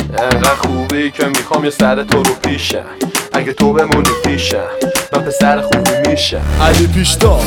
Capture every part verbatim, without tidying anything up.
انقدر خوبی که میخوام یه سر تو رو پیشم. اگه تو بمونی پیشم من پسر خوبی میشم. علی پیشتا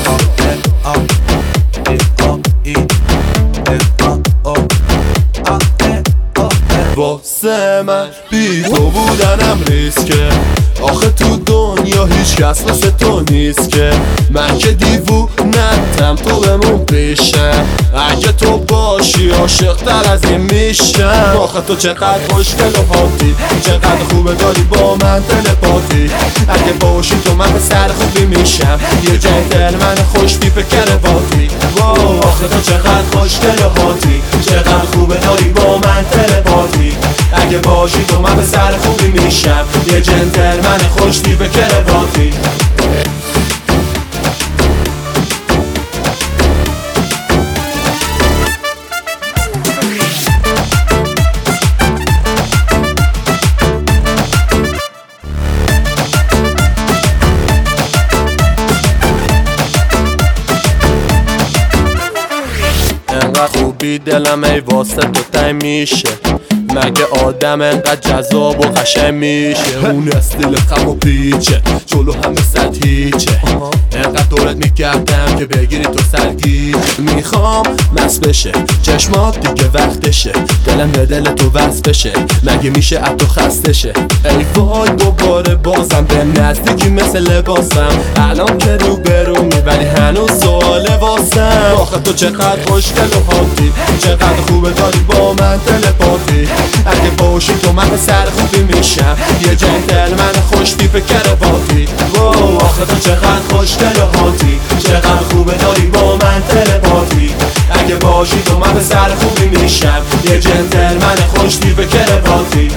واسه من بی تو بودنم ریسکه. آخه تو دنیا هیچ کس مثل تو نیست که. من که دیوونتم تو بمون پیشم. اگه تو باشی عاشق تر از این میشم. آخه تو چقدر خوشگل و هاتی، چقدر خوبه داری با من تلپاتی. اگه باشی تو من پسر خوبی میشم. یه جنتلمن خوش تیپ کرواتی. آخه تو چقدر خوشگل و هاتی، چقدر خوبه داری با من تلپاتی. اگه باشی تو من پسر خوبی میشم. یه جنتلمن خوش تیپ کرواتی. انقدر خوبی دلم ای واسه تو تنگ میشه. مگه آدم انقدر جذاب و قشنگ میشه؟ اون استیل خم و پیچه، جلو همه صد هیچه. انقدر دورت میکردم که بگیری تو سرگیچه. میخوام مست بشه چشمات دیگه وقتشه. دلم به دل تو وصل بشه، مگه میشه از تو خسته شه؟ ای وای دوباره بازم به نزدیکی مثل لباسم. الان که رو برومی ولی هنوز سواله واسم. آخه تو چقدر خوشگل و هاتی، چقدر خوبه داری با من تلپاتی. اگه باشی تو من پسر خوبی میشم. یه جنتلمن خوش تیپ کرواتی. آخه تو چقدر خوشگل و هاتی، چقدر خوبه داری با من تلپاتی. اگه باشی تو من پسر خوبی میشم. یه جنتلمن خوش تیپ کرواتی.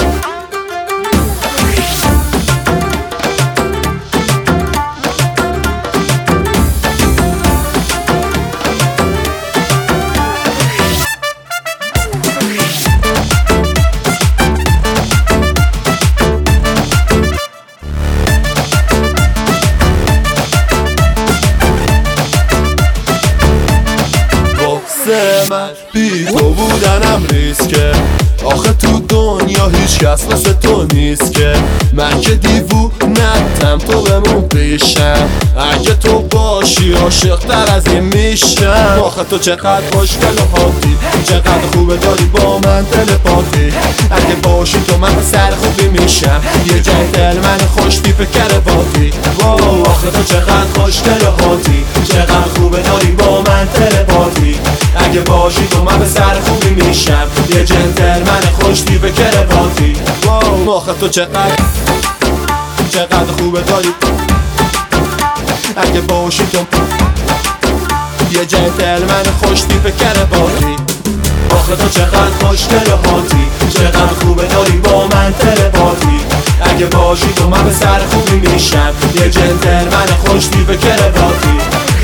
من بی تو بودنم ریسکه. آخه تو دنیا هیچ کس مثل تو نیست که. من که دیوونتم تو بمون پیشم. اگه تو باشی عاشق تر از این میشم. آخه تو چقدر خوشگل و هاتی، چقدر خوبه داری با من تلپاتی. اگه باشی تو من پسر خوبی میشم. یه جنتلمن خوش تیپ کرواتی. آخه تو چقدر خوشگل و هاتی، چقدر خوبه داری با من تلپاتی. اگه باشی تو من پسر خوبی میشم. یه جنتلمن خوش تیپ کرواتی. آخه تو چقدر چقدر خوبه داری. اگه باشی تو یه جنتلمن خوش تیپ کرواتی. آخه تو چقدر خوشگل و هاتی، چقدر خوبه داری با من تلپاتی. اگه باشی تو من پسر خوبی میشم. یه جنتلمن خوش تیپ کرواتی.